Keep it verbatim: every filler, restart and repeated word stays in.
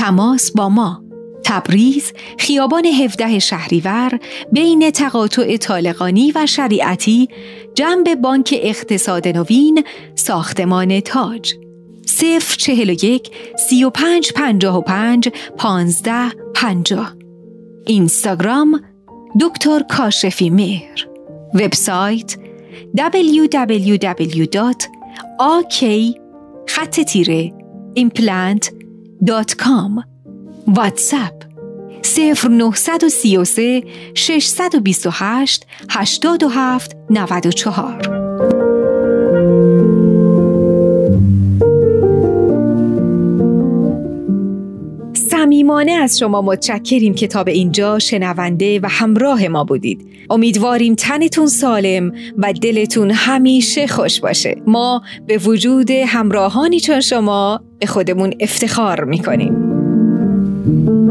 تماس با ما. تبریز، خیابان هفده شهریور، بین تقاطع طالقانی و شریعتی، جنب بانک اقتصاد نوین، ساختمان تاج. صفر چهل و یک سی و پنج پنجاه و پنج پانزده پنجاه. اینستاگرام دکتر کاشفی مهر. وبسایت دبلیو دبلیو دبلیو دات آ کی خط تیره ایمپلنت دات کام. واتساپ صفر نه سه سه شش دو هشت هشت هفت نه چهار. صمیمانه از شما متشکریم که تا به اینجا شنونده و همراه ما بودید. امیدواریم تنتون سالم و دلتون همیشه خوش باشه. ما به وجود همراهانی چون شما به خودمون افتخار میکنیم.